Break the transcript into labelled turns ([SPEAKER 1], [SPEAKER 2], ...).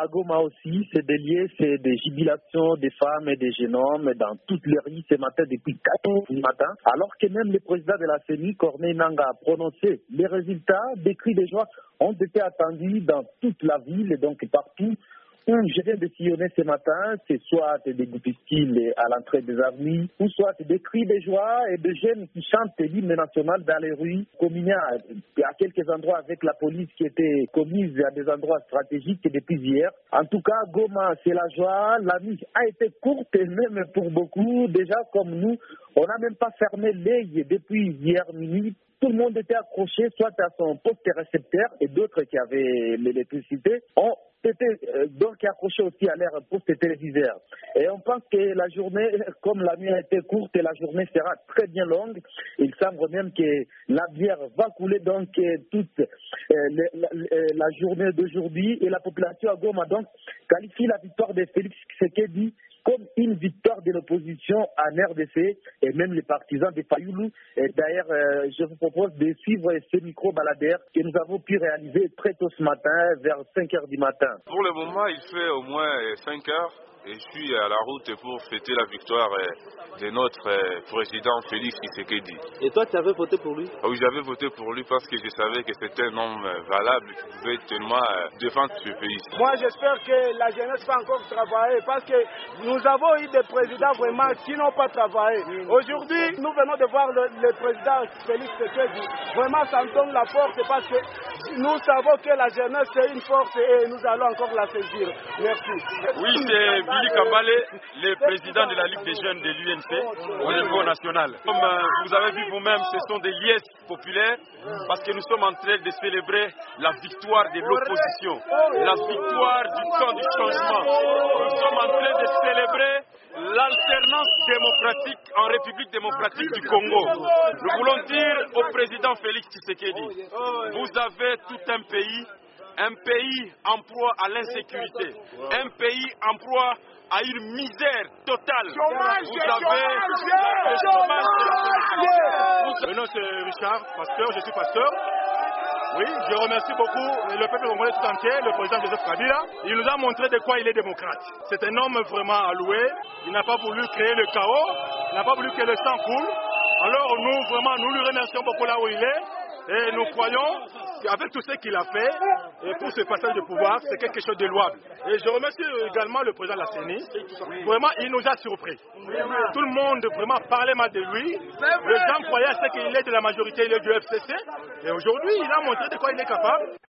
[SPEAKER 1] à Goma aussi, c'est des lieux, c'est des jubilations des femmes et des jeunes hommes dans toutes les rues ce matin depuis 4 heures du matin, alors que même le président de la CENI, Corneille Nangaa, a prononcé les résultats. Des cris de joie ont été attendus dans toute la ville et donc partout où je viens de sillonner ce matin, c'est soit des groupuscules à l'entrée des avenues, ou soit des cris de joie et de jeunes qui chantent l'hymne national dans les rues, communiant à quelques endroits avec la police qui était commise à des endroits stratégiques depuis hier. En tout cas, Goma, c'est la joie. La nuit a été courte, et même pour beaucoup, déjà comme nous, on n'a même pas fermé l'œil depuis hier minuit. Tout le monde était accroché soit à son poste récepteur et d'autres qui avaient l'électricité ont été donc accrochés aussi à leur poste téléviseur. Et on pense que la journée, comme la nuit a été courte, la journée sera très bien longue. Il semble même que la bière va couler donc toute la journée d'aujourd'hui. Et la population à Goma donc qualifie la victoire de Félix Tshisekedi comme une victoire de l'opposition en RDC et même les partisans de Fayoulou. Et d'ailleurs, je vous propose de suivre ce micro-baladeur que nous avons pu réaliser très tôt ce matin, vers 5 heures du matin.
[SPEAKER 2] Pour le moment, il fait au moins 5 heures. Et je suis à la route pour fêter la victoire de notre président Félix Tshisekedi.
[SPEAKER 3] Et toi, tu avais voté pour lui?
[SPEAKER 2] Oui, j'avais voté pour lui parce que je savais que c'était un homme valable qui pouvait tellement défendre ce pays.
[SPEAKER 4] Moi, j'espère que la jeunesse va encore travailler parce que nous avons eu des présidents vraiment qui n'ont pas travaillé. Aujourd'hui, nous venons de voir le président Félix Tshisekedi. Vraiment, ça nous donne la force parce que nous savons que la jeunesse c'est une force et nous allons encore la saisir. Merci.
[SPEAKER 5] Oui, c'est Billy Kambale, le président de la Ligue des jeunes de l'UNC au niveau national. Comme vous avez vu vous-même, ce sont des liesses populaires parce que nous sommes en train de célébrer la victoire de l'opposition, la victoire du camp du changement. Nous sommes en train de célébrer l'alternance démocratique en République démocratique du Congo. Nous voulons dire au président Félix Tshisekedi, vous avez tout un pays en proie à l'insécurité, un pays en proie à une misère totale. Vous avez le chômage.
[SPEAKER 6] Mon nom c'est Richard, pasteur, je suis pasteur. Oui, je remercie beaucoup le peuple congolais tout entier, le président Joseph Kabila. Il nous a montré de quoi il est démocrate. C'est un homme vraiment alloué. Il n'a pas voulu créer le chaos. Il n'a pas voulu que le sang coule. Alors nous lui remercions beaucoup là où il est. Et nous croyons qu'avec tout ce qu'il a fait, et pour ce passage de pouvoir, c'est quelque chose de louable. Et je remercie également le président de la CENI. Vraiment, il nous a surpris. Tout le monde vraiment parlait mal de lui. Les gens croyaient qu'il est de la majorité, il est du FCC. Et aujourd'hui, il a montré de quoi il est capable.